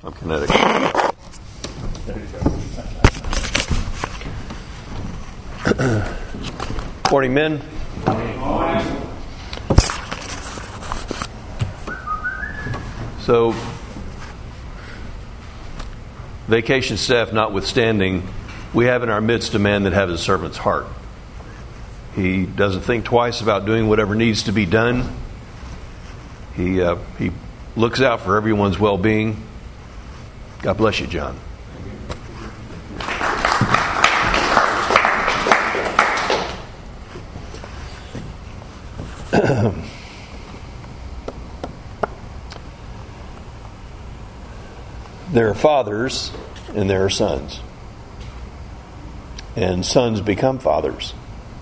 I'm kinetic. Morning, men. So, vacation staff notwithstanding, we have in our midst a man that has a servant's heart. He doesn't think twice about doing whatever needs to be done. He looks out for everyone's well-being. God bless you, John. There are fathers and there are sons. And sons become fathers.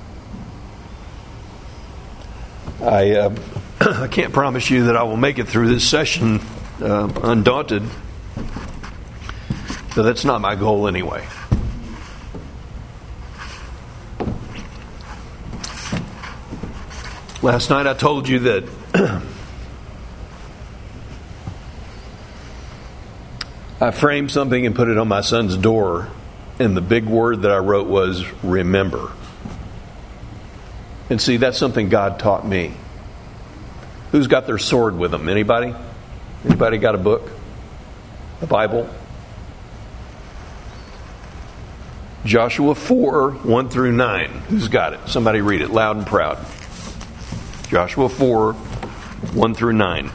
I can't promise you that I will make it through this session undaunted, but that's not my goal anyway. Last night I told you that I framed something and put it on my son's door, and the big word that I wrote was remember. And see, that's something God taught me. Who's got their sword with them? Anybody? Anybody got a book? A Bible? Joshua 4, 1 through 9. Who's got it? Somebody read it loud and proud. Joshua 4, 1 through 9.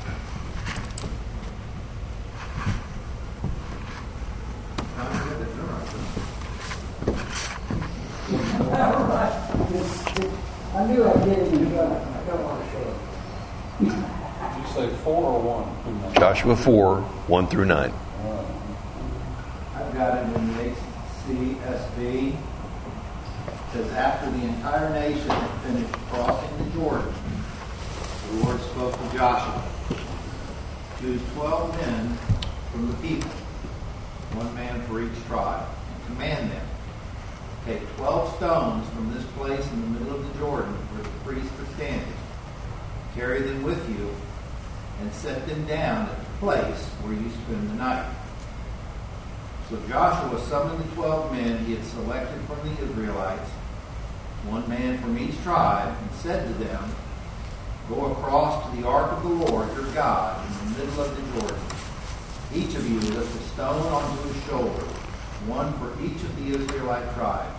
I knew I did it, but I don't want to show it. Did you say 4 or 1? Joshua 4, 1 through 9. I've got it in the HCSB. It says, after the entire nation had finished crossing the Jordan, the Lord spoke to Joshua. Choose 12 men from the people, one man for each tribe, and command them. Take 12 stones from this place in the middle of the Jordan where the priests are standing. Carry them with you and set them down at the place where you spend the night. So Joshua summoned the 12 men he had selected from the Israelites, one man from each tribe, and said to them, go across to the ark of the Lord your God in the middle of the Jordan. Each of you lift a stone onto his shoulder, one for each of the Israelite tribes,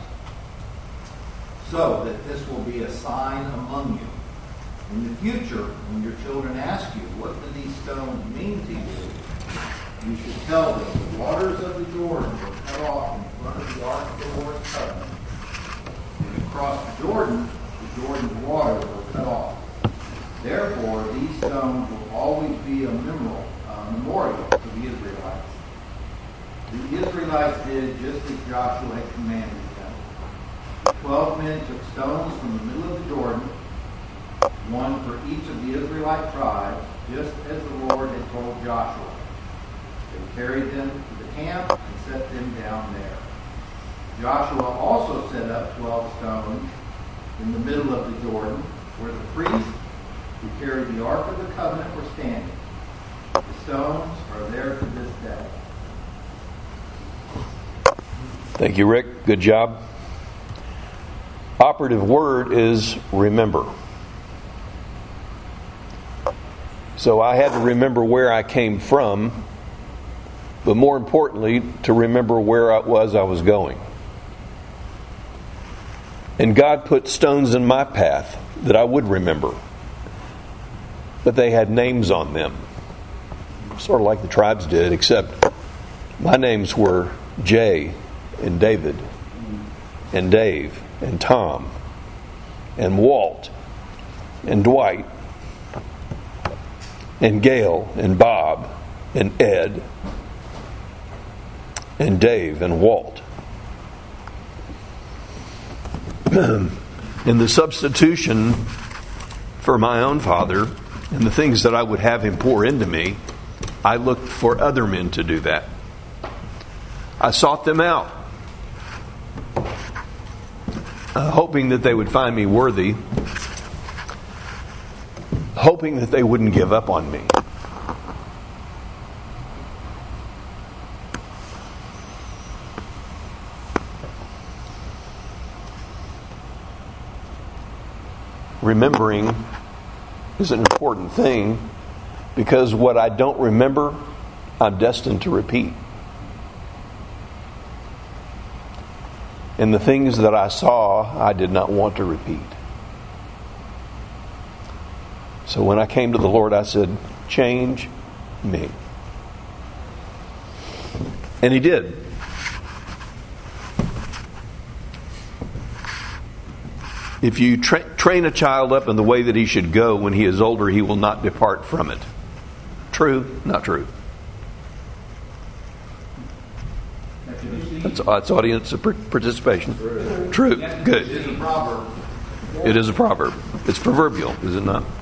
so that this will be a sign among you. In the future, when your children ask you, what do these stones mean to you, you should tell them, the waters of the Jordan were cut off in front of the ark of the Lord's covenant. When you crossed the Jordan's waters were cut off. Therefore, these stones will always be a memorial to the Israelites. The Israelites did just as Joshua had commanded them. 12 men took stones from the middle of the Jordan, one for each of the Israelite tribes, just as the Lord had told Joshua. They carried them to the camp and set them down there. Joshua also set up 12 stones in the middle of the Jordan, where the priests who carried the Ark of the Covenant were standing. The stones are there to this day. Thank you, Rick. Good job. Operative word is remember. So I had to remember where I came from, but more importantly, to remember where I was going. And God put stones in my path that I would remember, but they had names on them, sort of like the tribes did, except my names were Jay and David and Dave and Tom and Walt and Dwight and Gail and Bob and Ed and Dave and Walt. In the substitution for my own father and the things that I would have him pour into me, I looked for other men to do that. I sought them out, hoping that they would find me worthy, hoping that they wouldn't give up on me. remembering is an important thing, because what I don't remember, I'm destined to repeat. And the things that I saw, I did not want to repeat. So when I came to the Lord, I said, change me. And He did. If you train a child up in the way that he should go, when he is older, he will not depart from it. True? Not true. That's audience participation. True. Good. It is a proverb. It is a proverb. It's proverbial, is it not?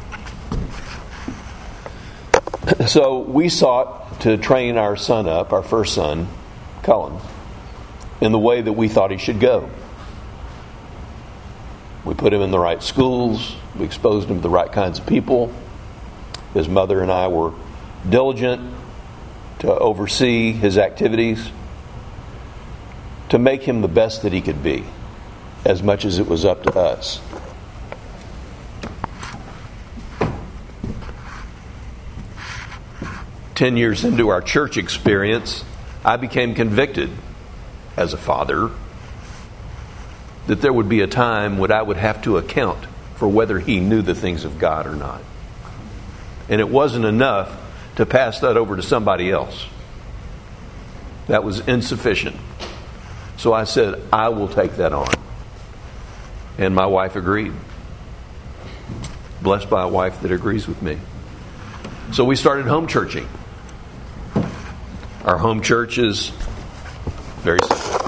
So we sought to train our son up, our first son, Cullen, in the way that we thought he should go. We put him in the right schools. We exposed him to the right kinds of people. His mother and I were diligent to oversee his activities, to make him the best that he could be, as much as it was up to us. Ten years into our church experience, I became convicted as a father that there would be a time when I would have to account for whether he knew the things of God or not. And it wasn't enough to pass that over to somebody else. That was insufficient. So I said, I will take that on. And my wife agreed. Blessed by a wife that agrees with me. So we started home churching. Our home church is very simple.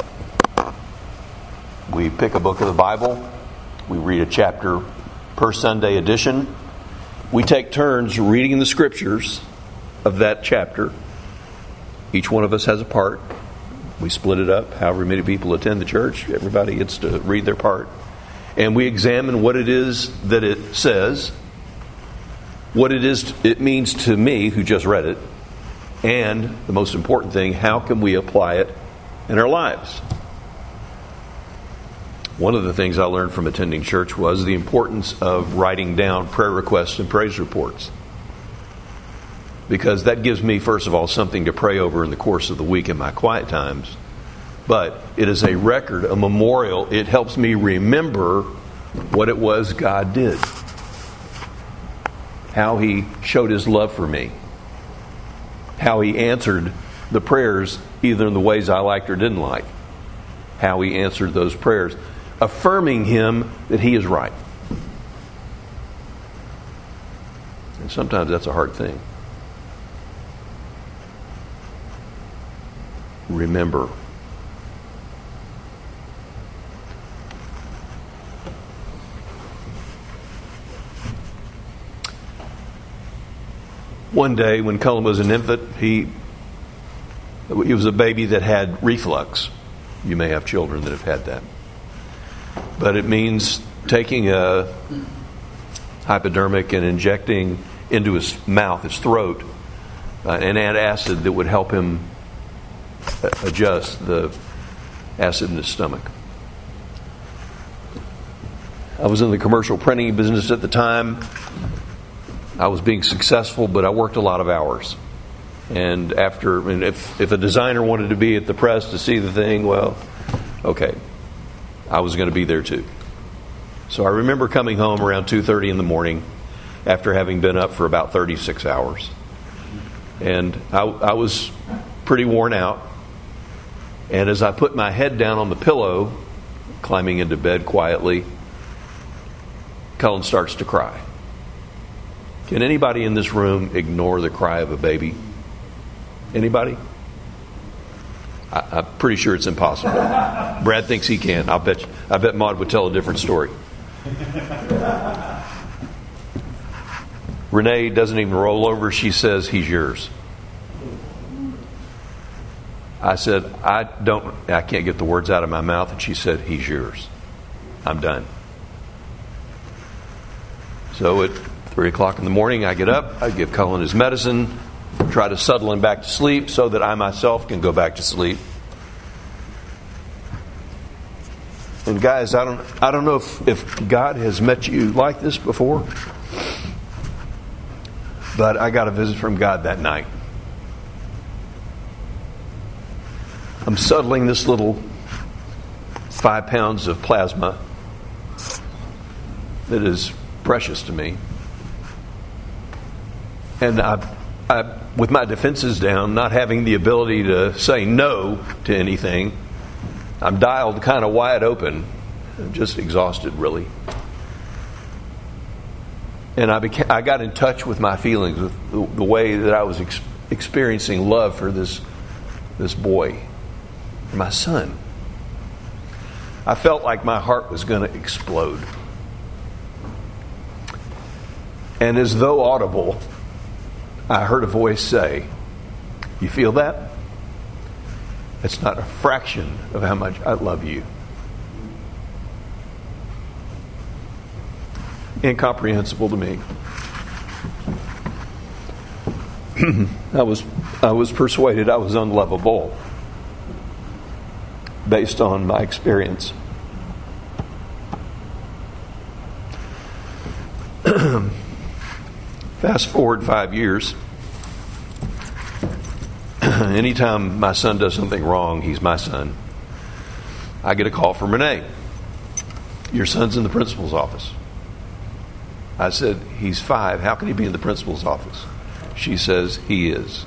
We pick a book of the Bible. We read a chapter per Sunday edition. We take turns reading the scriptures of that chapter. Each one of us has a part. We split it up. However many people attend the church, everybody gets to read their part. And we examine what it is that it says, what it means to me who just read it, and the most important thing, how can we apply it in our lives? One of the things I learned from attending church was the importance of writing down prayer requests and praise reports. Because that gives me, first of all, something to pray over in the course of the week in my quiet times. But it is a record, a memorial. It helps me remember what it was God did. How He showed His love for me. How He answered the prayers either in the ways I liked or didn't like. How He answered those prayers, affirming Him that He is right. And sometimes that's a hard thing. Remember. One day when Cullen was an infant, he was a baby that had reflux. You may have children that have had that. But it means taking a hypodermic and injecting into his mouth, his throat, an antacid that would help him adjust the acid in his stomach. I was in the commercial printing business at the time. I was being successful, but I worked a lot of hours. And if a designer wanted to be at the press to see the thing, well, okay, I was going to be there too. So I remember coming home around 2:30 in the morning after having been up for about 36 hours. And I was pretty worn out. And as I put my head down on the pillow, climbing into bed quietly, Cullen starts to cry. Can anybody in this room ignore the cry of a baby? Anybody? I'm pretty sure it's impossible. Brad thinks he can. I bet Maud would tell a different story. Renee doesn't even roll over. She says, "He's yours." I said, I can't get the words out of my mouth. And she said, "He's yours. I'm done." So at 3 o'clock in the morning, I get up, I give Cullen his medicine, try to settle him back to sleep so that I myself can go back to sleep. And guys, I don't know if God has met you like this before, but I got a visit from God that night. I'm settling this little 5 pounds of plasma that is precious to me. And I, with my defenses down, not having the ability to say no to anything, I'm dialed kind of wide open. I'm just exhausted, really. And I got in touch with my feelings, with the way that I was experiencing love for this boy, for my son. I felt like my heart was going to explode. And as though audible, I heard a voice say, "You feel that? It's not a fraction of how much I love you." Incomprehensible to me. I was persuaded I was unlovable based on my experience. Fast forward 5 years. Anytime my son does something wrong, he's my son, I get a call from Renee. "Your son's in the principal's office." I said, "He's 5. How can he be in the principal's office?" She says, "He is."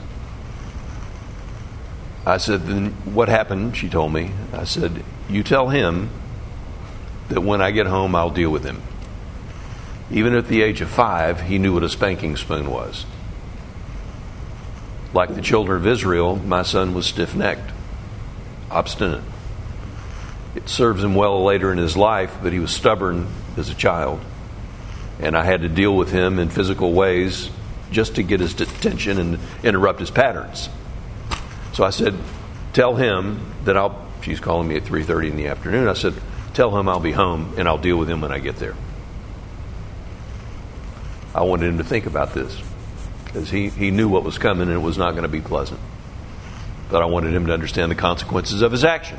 I said, "Then what happened?" She told me. I said, "You tell him that when I get home, I'll deal with him." Even at the age of 5, he knew what a spanking spoon was. Like the children of Israel, my son was stiff-necked, obstinate. It serves him well later in his life, but he was stubborn as a child. And I had to deal with him in physical ways just to get his attention and interrupt his patterns. So I said, "Tell him that she's calling me at 3:30 in the afternoon. I said, "Tell him I'll be home and I'll deal with him when I get there." I wanted him to think about this, because he knew what was coming and it was not going to be pleasant. But I wanted him to understand the consequences of his action.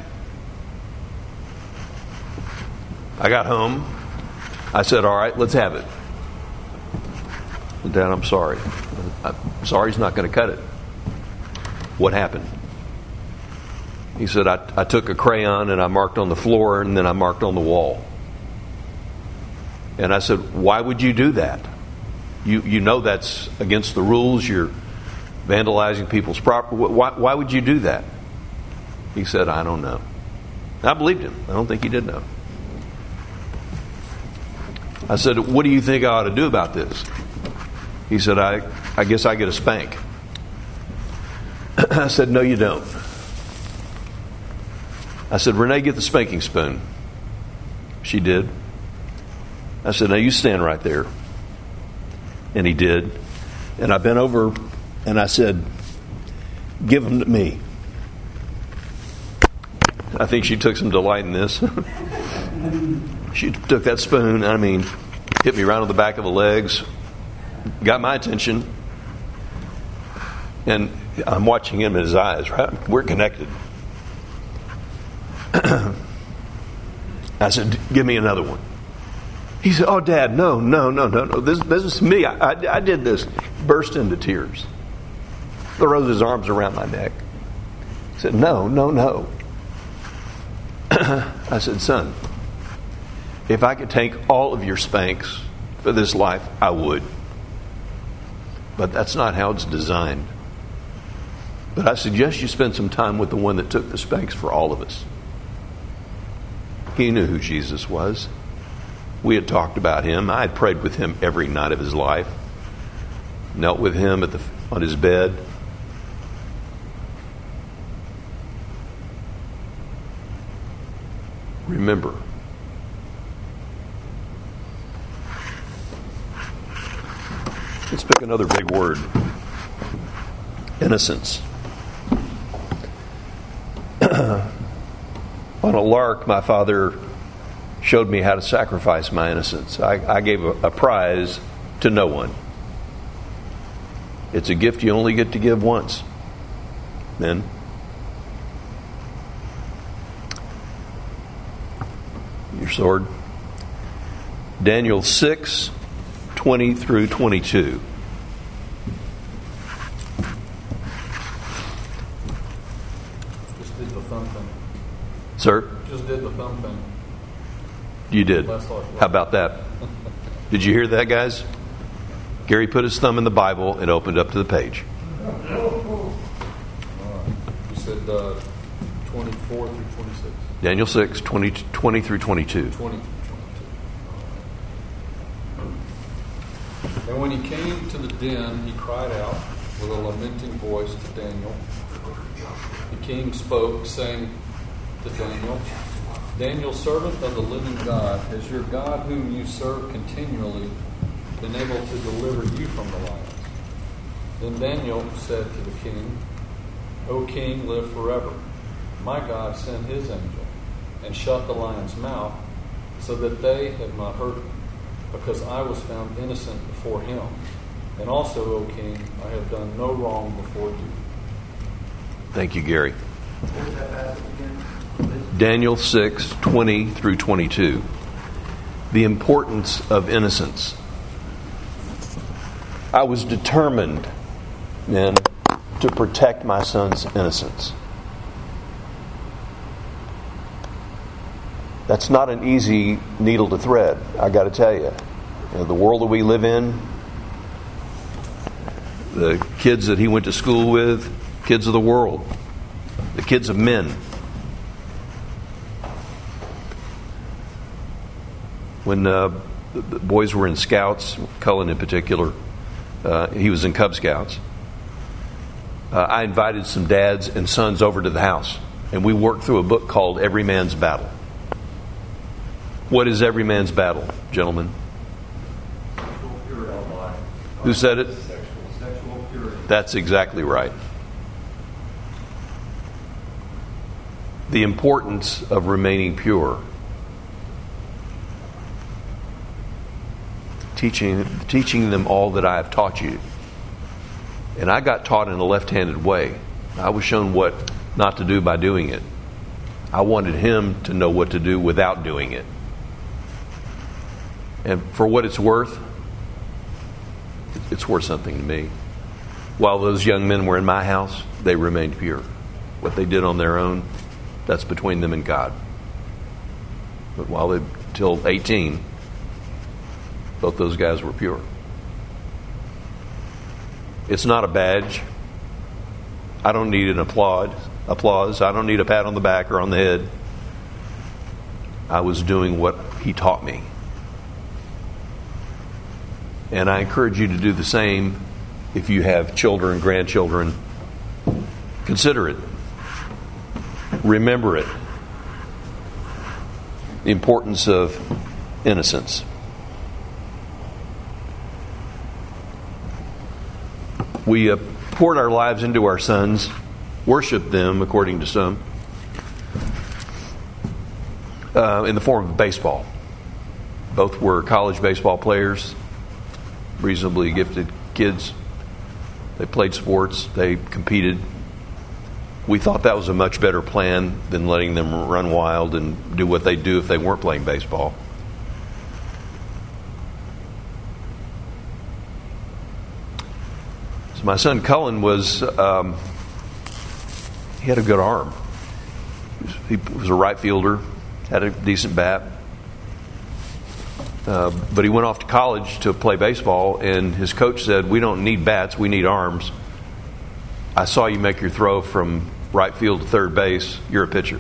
I got home. I said, "All right, let's have it." "Dad, I'm sorry." "Sorry's not going to cut it." "What happened?" He said, I took a crayon and I marked on the floor and then I marked on the wall. And I said, "Why would you do that? You know that's against the rules. You're vandalizing people's property. Why would you do that?" He said, "I don't know." I believed him. I don't think he did know. I said, "What do you think I ought to do about this?" He said, I guess I get a spank." I said, "No, you don't." I said, "Renee, get the spanking spoon." She did. I said, "Now you stand right there." And he did. And I bent over and I said, "Give them to me." I think she took some delight in this. She took that spoon, hit me right on the back of the legs, got my attention, and I'm watching him in his eyes, right? We're connected. I said, "Give me another one." He said, "Oh, Dad, no. This is me. I did this." Burst into tears. Throws his arms around my neck. He said, No. I said, "Son, if I could take all of your spanks for this life, I would. But that's not how it's designed. But I suggest you spend some time with the one that took the spanks for all of us." He knew who Jesus was. We had talked about him. I had prayed with him every night of his life. Knelt with him on his bed. Remember. Let's pick another big word. Innocence. On a lark, my father showed me how to sacrifice my innocence. I gave a prize to no one. It's a gift you only get to give once. Then your sword. Daniel 6, 20 through 22. Just did the thumb thing. Sir? Just did the thumb thing. You did. How about that? Did you hear that, guys? Gary put his thumb in the Bible and opened up to the page. You said 24 through 26. Daniel 6, 20 through 22. 20. And when he came to the den, he cried out with a lamenting voice to Daniel. The king spoke, saying to Daniel, Daniel, servant of the living God, has your God whom you serve continually been able to deliver you from the lions? Then Daniel said to the king, O king, live forever. My God sent his angel and shut the lion's mouth so that they have not hurt me, because I was found innocent before him. And also, O king, I have done no wrong before you. Thank you, Gary. Where's that passage again? Daniel 6, 20 through 22. The importance of innocence. I was determined, men, to protect my son's innocence. That's not an easy needle to thread, I got to tell you. The world that we live in, the kids that he went to school with, kids of the world, the kids of men. When the boys were in Scouts, Cullen in particular, he was in Cub Scouts, I invited some dads and sons over to the house, and we worked through a book called Every Man's Battle. What is every man's battle, gentlemen? Sexual purity. Who said it? Sexual purity. That's exactly right. The importance of remaining pure. Teaching them all that I have taught you. And I got taught in a left-handed way. I was shown what not to do by doing it. I wanted him to know what to do without doing it. And for what it's worth something to me. While those young men were in my house, they remained pure. What they did on their own, that's between them and God. But till 18, both those guys were pure. It's not a badge. I don't need an applause. I don't need a pat on the back or on the head. I was doing what he taught me. And I encourage you to do the same if you have children, grandchildren. Consider it. Remember it. The importance of innocence. We poured our lives into our sons, worshiped them, according to some, in the form of baseball. Both were college baseball players, reasonably gifted kids. They played sports. They competed. We thought that was a much better plan than letting them run wild and do what they'd do if they weren't playing baseball. So my son Cullen was, he had a good arm. He was a right fielder, had a decent bat. But he went off to college to play baseball, and his coach said, "We don't need bats, we need arms. I saw you make your throw from right field to third base. You're a pitcher."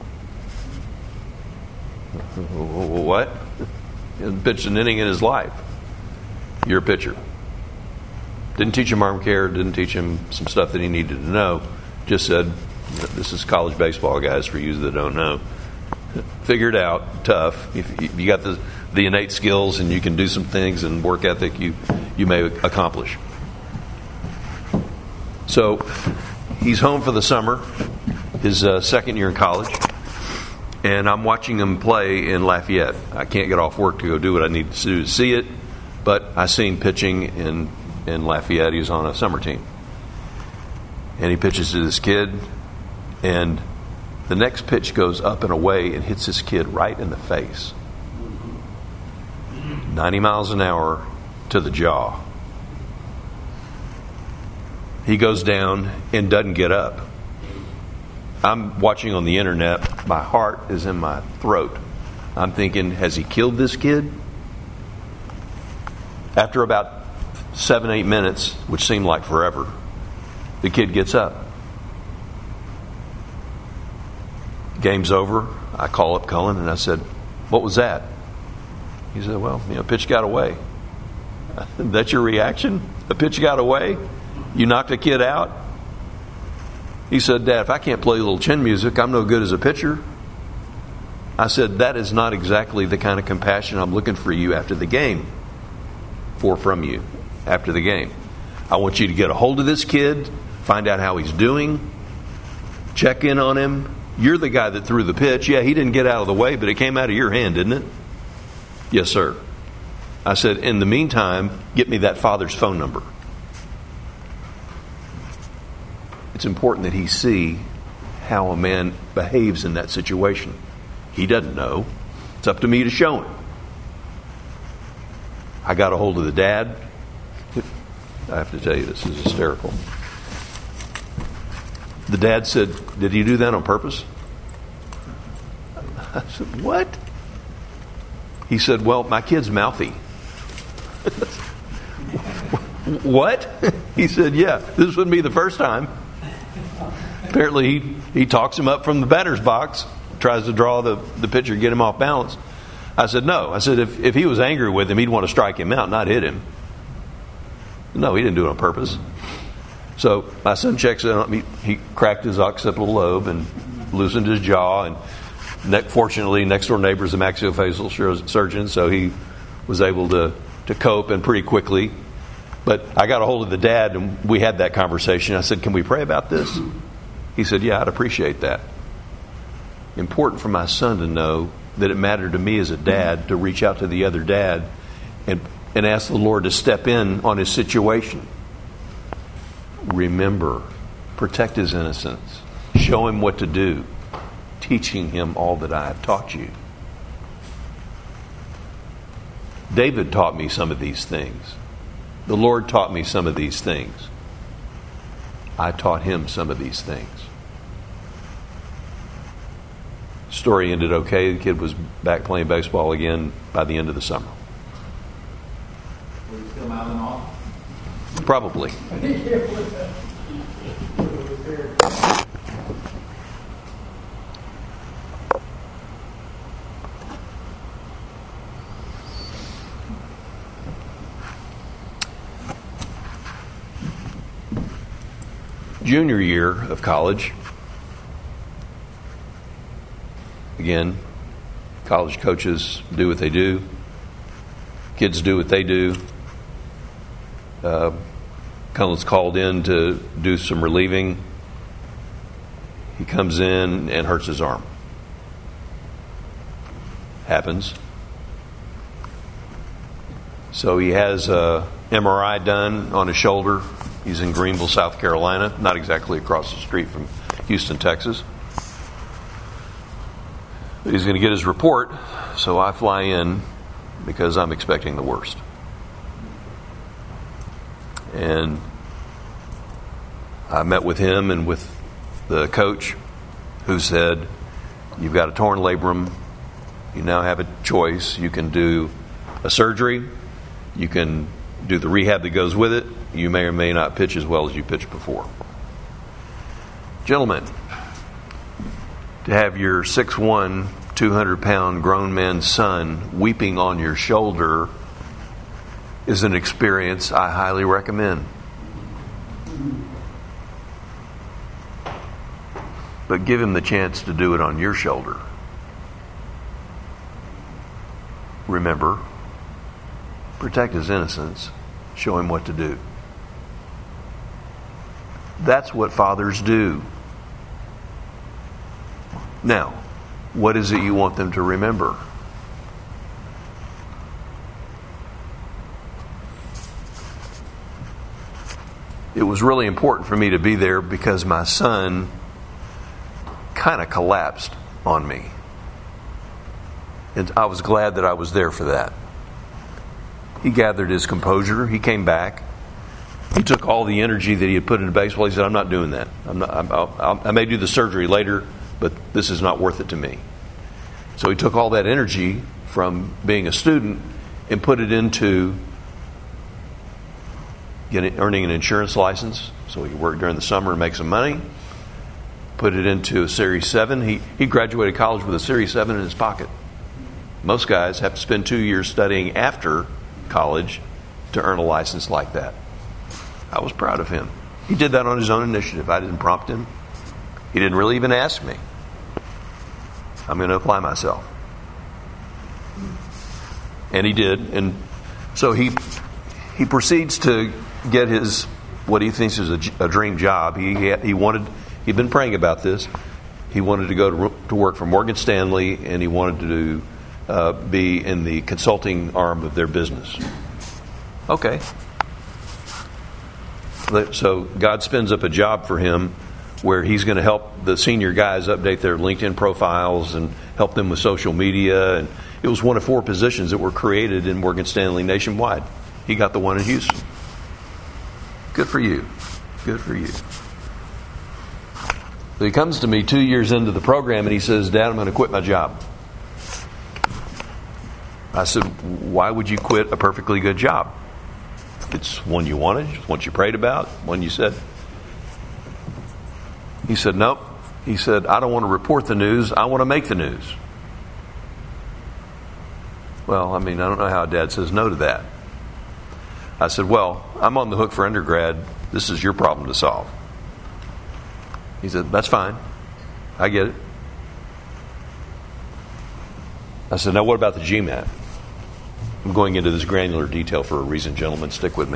What? He hadn't pitched an inning in his life. You're a pitcher. Didn't teach him arm care, didn't teach him some stuff that he needed to know. Just said, "This is college baseball, guys, for you that don't know." Figure it out, tough. If you got the innate skills and you can do some things and work ethic, you may accomplish. So he's home for the summer, his second year in college, and I'm watching him play in Lafayette. I can't get off work to go do what I need to do to see it, but I seen pitching in Lafayette. He was on a summer team. And he pitches to this kid, and The next pitch goes up and away and hits this kid right in the face. 90 miles an hour to the jaw. He goes down and doesn't get up. I'm watching on the internet. My heart is in my throat. I'm thinking, has he killed this kid? After about 7-8 minutes, which seemed like forever, the kid gets up. Game's over. I call up Cullen and I said, what was that? He said, well, pitch got away. That's your reaction? A pitch got away? You knocked a kid out? He said, Dad, if I can't play a little chin music, I'm no good as a pitcher. I said, that is not exactly the kind of compassion I'm looking for you after the game. From you after the game. I want you to get a hold of this kid, find out how he's doing, check in on him. You're the guy that threw the pitch. Yeah, he didn't get out of the way, but it came out of your hand, didn't it? Yes, sir. I said, in the meantime, get me that father's phone number. It's important that he see how a man behaves in that situation. He doesn't know. It's up to me to show him. I got a hold of the dad. I have to tell you, this is hysterical. The dad said, did he do that on purpose? I said, what? He said, well, my kid's mouthy. What? He said, yeah, this wouldn't be the first time. Apparently he talks him up from the batter's box, tries to draw the pitcher, get him off balance. I said, no. I said, if he was angry with him, he'd want to strike him out, not hit him. No, he didn't do it on purpose. So my son checks in on me. He cracked his occipital lobe and loosened his jaw. And fortunately, next door neighbor is a maxillofacial surgeon, so he was able to cope and pretty quickly. But I got a hold of the dad, and we had that conversation. I said, can we pray about this? He said, yeah, I'd appreciate that. Important for my son to know that it mattered to me as a dad to reach out to the other dad and ask the Lord to step in on his situation. Remember, protect his innocence. Show him what to do. Teaching him all that I have taught you. David taught me some of these things. The Lord taught me some of these things. I taught him some of these things. Story ended okay. The kid was back playing baseball again by the end of the summer. Were you still mouthing off? Probably. Junior year of college. Again, college coaches do what they do. Kids do what they do. Cullen's called in to do some relieving. He comes in and hurts his arm. Happens. So he has a MRI done on his shoulder. He's in Greenville, South Carolina, not exactly across the street from Houston, Texas. He's going to get his report, so I fly in because I'm expecting the worst. And I met with him and with the coach, who said, you've got a torn labrum. You now have a choice. You can do a surgery. You can do the rehab that goes with it. You may or may not pitch as well as you pitched before. Gentlemen, to have your 6'1", 200-pound grown man's son weeping on your shoulder is an experience I highly recommend. But give him the chance to do it on your shoulder. Remember, protect his innocence. Show him what to do. That's what fathers do. Now, what is it you want them to remember? It was really important for me to be there because my son kind of collapsed on me. And I was glad that I was there for that. He gathered his composure. He came back. He took all the energy that he had put into baseball. He said, I'm not doing that. I may do the surgery later, but this is not worth it to me. So he took all that energy from being a student and put it into earning an insurance license. So he could work during the summer and make some money. Put it into a Series 7. He graduated college with a Series 7 in his pocket. Most guys have to spend 2 years studying after college to earn a license like that. I was proud of him. He did that on his own initiative. I didn't prompt him. He didn't really even ask me. I'm going to apply myself. And he did. And so he proceeds to get his, what he thinks is a dream job. He'd been praying about this. He wanted to go to work for Morgan Stanley, and he wanted to be in the consulting arm of their business. Okay. So God spins up a job for him where he's going to help the senior guys update their LinkedIn profiles and help them with social media. And it was one of 4 positions that were created in Morgan Stanley nationwide. He got the one in Houston. Good for you. Good for you. So he comes to me 2 years into the program and he says, Dad, I'm going to quit my job. I said, why would you quit a perfectly good job? It's one you wanted, one you prayed about, one you said. He said, nope. He said, I don't want to report the news. I want to make the news. Well, I don't know how Dad says no to that. I said, well, I'm on the hook for undergrad. This is your problem to solve. He said, that's fine. I get it. I said, now what about the GMAT? I'm going into this granular detail for a reason, gentlemen. Stick with me.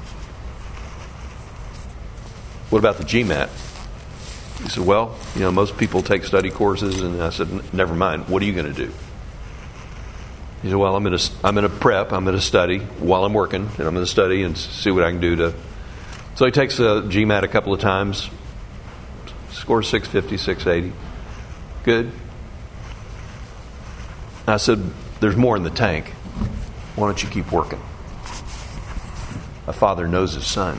What about the GMAT? He said, well, most people take study courses. And I said, never mind. What are you going to do? He said, well, I'm going to prep. I'm going to study while I'm working. And I'm going to study and see what I can do to. So he takes the GMAT a couple of times. Scores 650, 680. Good. I said, there's more in the tank. Why don't you keep working? A father knows his son.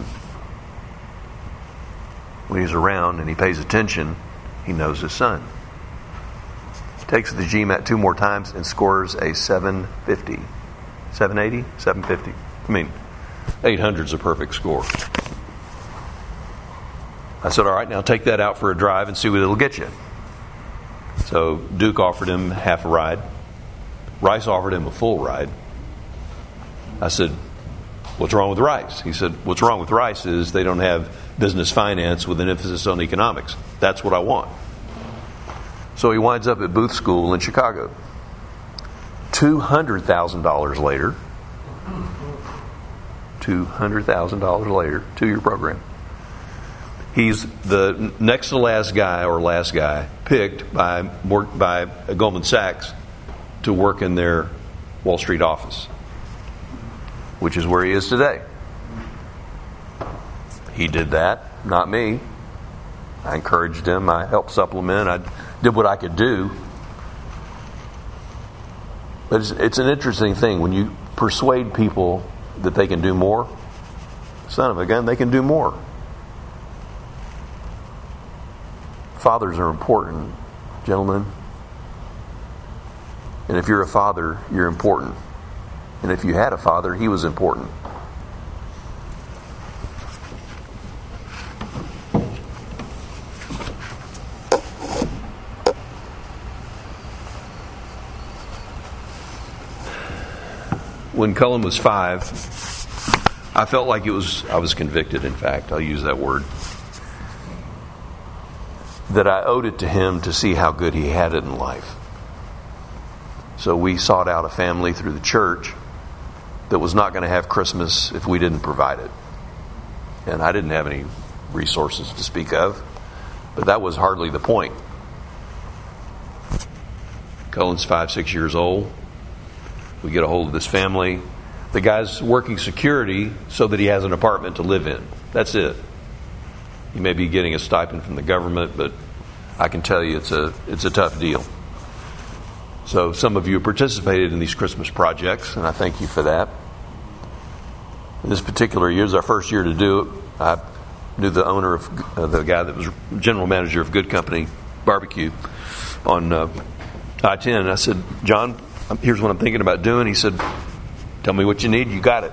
When he's around and he pays attention, he knows his son. Takes the GMAT 2 more times and scores a 750. 780? 750. 800's a perfect score. I said, all right, now take that out for a drive and see what it'll get you. So Duke offered him half a ride. Rice offered him a full ride. I said, what's wrong with Rice? He said, what's wrong with Rice is they don't have business finance with an emphasis on economics. That's what I want. So he winds up at Booth School in Chicago. $200,000 later, $2-year program. He's the next to last guy picked by Goldman Sachs to work in their Wall Street office, which is where he is today. He did that, not me. I encouraged him. I helped supplement. I did what I could do. But it's an interesting thing. When you persuade people that they can do more, son of a gun, they can do more. Fathers are important, gentlemen. And if you're a father, you're important. And if you had a father, he was important. When Cullen was 5, I felt like I was convicted, in fact. I'll use that word. That I owed it to him to see how good he had it in life. So we sought out a family through the church that was not going to have Christmas if we didn't provide it. And I didn't have any resources to speak of, but that was hardly the point. Cullen's 5, 6 years old. We get a hold of this family. The guy's working security so that he has an apartment to live in. That's it. He may be getting a stipend from the government, but I can tell you it's a tough deal. So some of you participated in these Christmas projects, and I thank you for that. This particular year is our first year to do it. I knew the owner of the guy that was general manager of Good Company Barbecue on I-10. And I said, John, here's what I'm thinking about doing. He said, tell me what you need. You got it.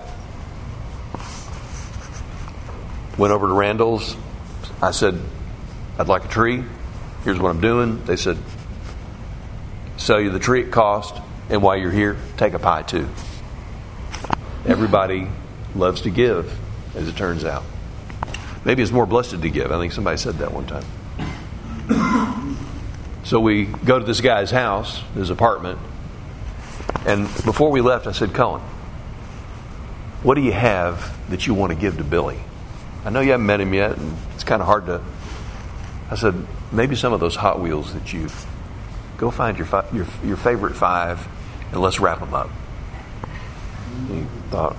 Went over to Randall's. I said, I'd like a tree. Here's what I'm doing. They said, sell you the tree at cost, and while you're here, take a pie too. Everybody loves to give, as it turns out. Maybe it's more blessed to give. I think somebody said that one time. So we go to this guy's house, his apartment, and before we left, I said, Cullen, what do you have that you want to give to Billy? I know you haven't met him yet, and it's kind of hard to... I said, maybe some of those Hot Wheels that you've... Go find your favorite 5, and let's wrap them up. He thought,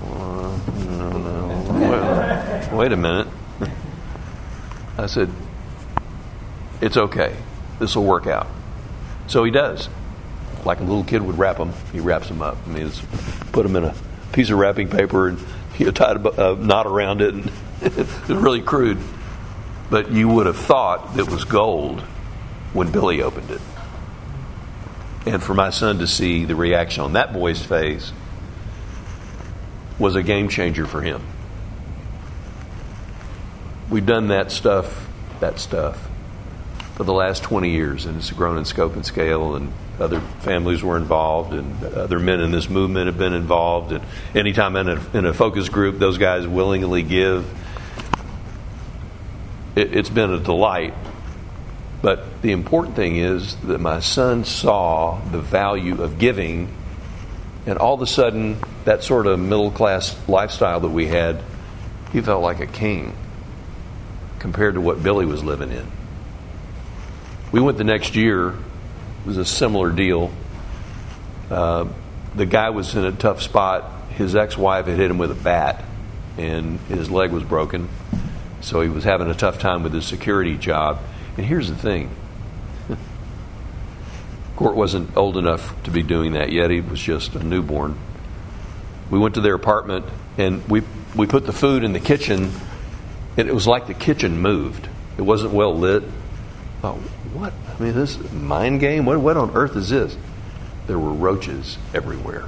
no. Wait a minute. I said, it's okay. This will work out. So he does. Like a little kid would wrap them, he wraps them up. I mean, put them in a piece of wrapping paper and tied a knot around it. And it's really crude. But you would have thought it was gold when Billy opened it. And for my son to see the reaction on that boy's face was a game changer for him. We've done that stuff for the last 20 years, and it's grown in scope and scale, and other families were involved, and other men in this movement have been involved, and anytime in a focus group, those guys willingly give. It's been a delight. But the important thing is that my son saw the value of giving, and all of a sudden, that sort of middle-class lifestyle that we had, he felt like a king compared to what Billy was living in. We went the next year. It was a similar deal. The guy was in a tough spot. His ex-wife had hit him with a bat, and his leg was broken. So he was having a tough time with his security job. And here's the thing. Court wasn't old enough to be doing that yet. He was just a newborn. We went to their apartment, and we put the food in the kitchen, and it was like the kitchen moved. It wasn't well lit. I thought, what? I mean, this is a mind game? What on earth is this? There were roaches everywhere.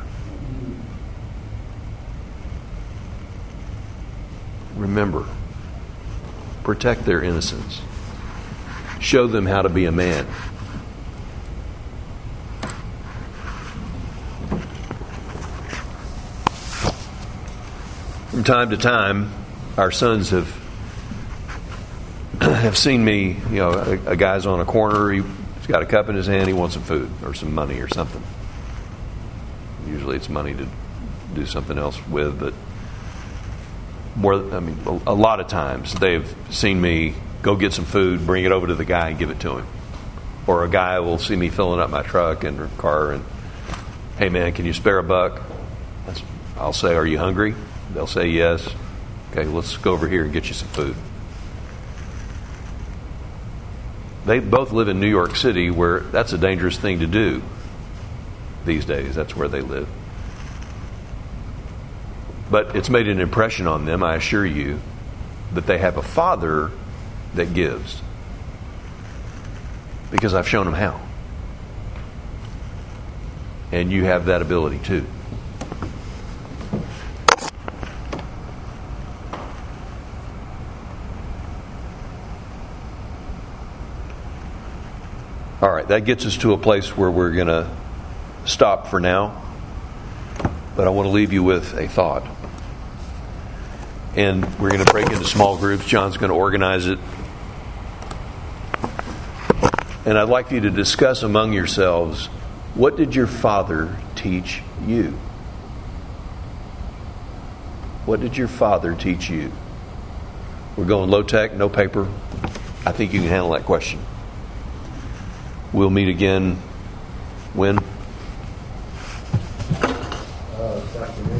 Remember, protect their innocence. Show them how to be a man. From time to time, our sons have seen me, a guy's on a corner, he's got a cup in his hand, he wants some food or some money or something. Usually it's money to do something else with, but a lot of times they've seen me go get some food, bring it over to the guy and give it to him. Or a guy will see me filling up my truck and car and, hey man, can you spare $1? I'll say, are you hungry? They'll say yes. Okay, let's go over here and get you some food. They both live in New York City, where that's a dangerous thing to do these days. That's where they live. But it's made an impression on them, I assure you, that they have a father that gives. Because I've shown them how. And you have that ability too. All right, that gets us to a place where we're going to stop for now. But I want to leave you with a thought. And we're going to break into small groups. John's going to organize it. And I'd like you to discuss among yourselves, what did your father teach you? What did your father teach you? We're going low tech, no paper. I think you can handle that question. We'll meet again when? This afternoon.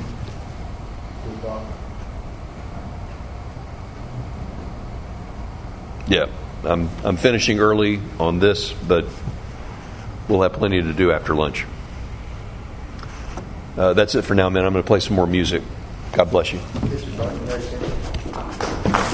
2 o'clock. Yeah. I'm finishing early on this, but we'll have plenty to do after lunch. That's it for now, man. I'm going to play some more music. God bless you. This is Dr. Mary Sanders.